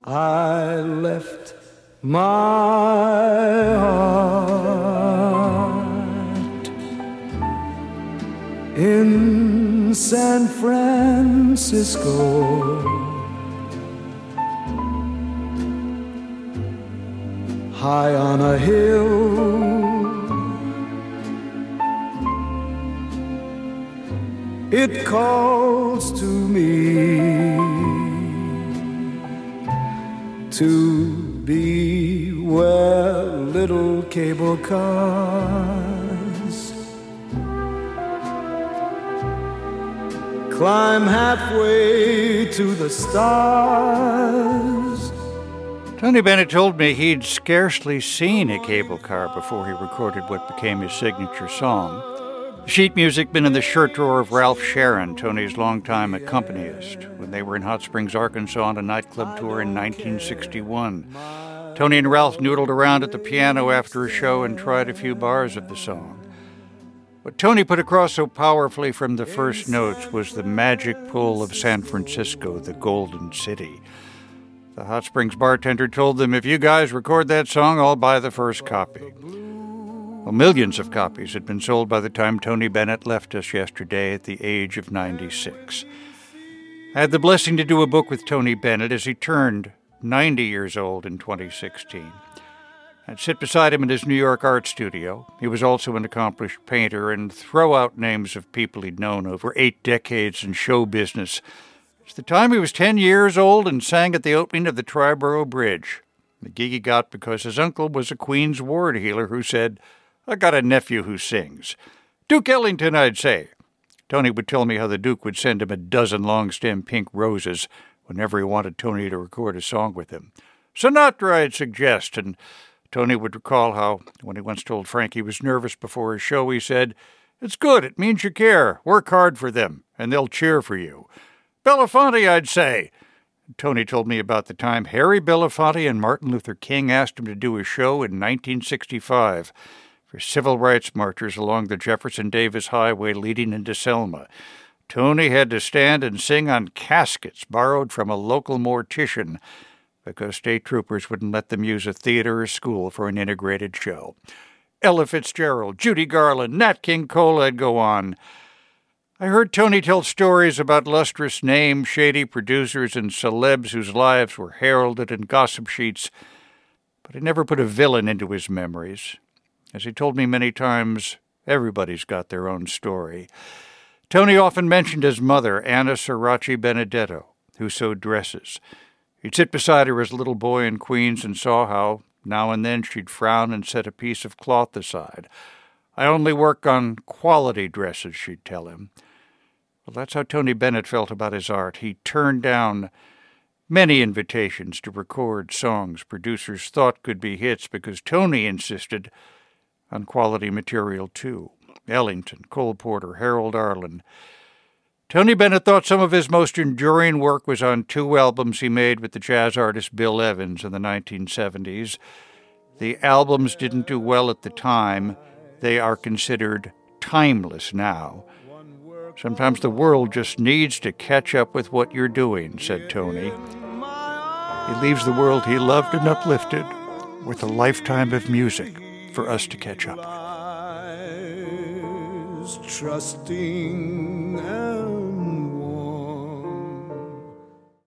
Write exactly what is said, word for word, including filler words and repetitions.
I left my heart in San Francisco, high on a hill. It calls to me to be where little cable cars climb halfway to the stars. Tony Bennett told me he'd scarcely seen a cable car before he recorded what became his signature song. Sheet music been in the shirt drawer of Ralph Sharon, Tony's longtime accompanist, when they were in Hot Springs, Arkansas on a nightclub tour in nineteen sixty-one. Tony and Ralph noodled around at the piano after a show and tried a few bars of the song. What Tony put across so powerfully from the first notes was the magic pull of San Francisco, the Golden City. The Hot Springs bartender told them, "If you guys record that song, I'll buy the first copy." Well, millions of copies had been sold by the time Tony Bennett left us yesterday at the age of ninety-six. I had the blessing to do a book with Tony Bennett as he turned ninety years old in twenty sixteen. I'd sit beside him in his New York art studio. He was also an accomplished painter and throw out names of people he'd known over eight decades in show business. It's the time he was ten years old and sang at the opening of the Triborough Bridge. The gig he got because his uncle was a Queens ward healer who said, "I got a nephew who sings. Duke Ellington, I'd say." Tony would tell me how the Duke would send him a dozen long-stem pink roses whenever he wanted Tony to record a song with him. Sinatra, I'd suggest, and Tony would recall how, when he once told Frank he was nervous before his show, he said, "It's good, it means you care. Work hard for them, and they'll cheer for you." Belafonte, I'd say. Tony told me about the time Harry Belafonte and Martin Luther King asked him to do a show in nineteen sixty-five. For civil rights marchers along the Jefferson Davis Highway leading into Selma. Tony had to stand and sing on caskets borrowed from a local mortician because state troopers wouldn't let them use a theater or school for an integrated show. Ella Fitzgerald, Judy Garland, Nat King Cole, I'd go on. I heard Tony tell stories about lustrous names, shady producers, and celebs whose lives were heralded in gossip sheets, but he never put a villain into his memories. As he told me many times, everybody's got their own story. Tony often mentioned his mother, Anna Sirachi Benedetto, who sewed dresses. He'd sit beside her as a little boy in Queens and saw how, now and then, she'd frown and set a piece of cloth aside. "I only work on quality dresses," she'd tell him. Well, that's how Tony Bennett felt about his art. He turned down many invitations to record songs producers thought could be hits because Tony insisted on quality material, too. Ellington, Cole Porter, Harold Arlen. Tony Bennett thought some of his most enduring work was on two albums he made with the jazz artist Bill Evans in the nineteen seventies. The albums didn't do well at the time. They are considered timeless now. "Sometimes the world just needs to catch up with what you're doing," said Tony. He leaves the world he loved and uplifted with a lifetime of music for us to catch up with. Trusting and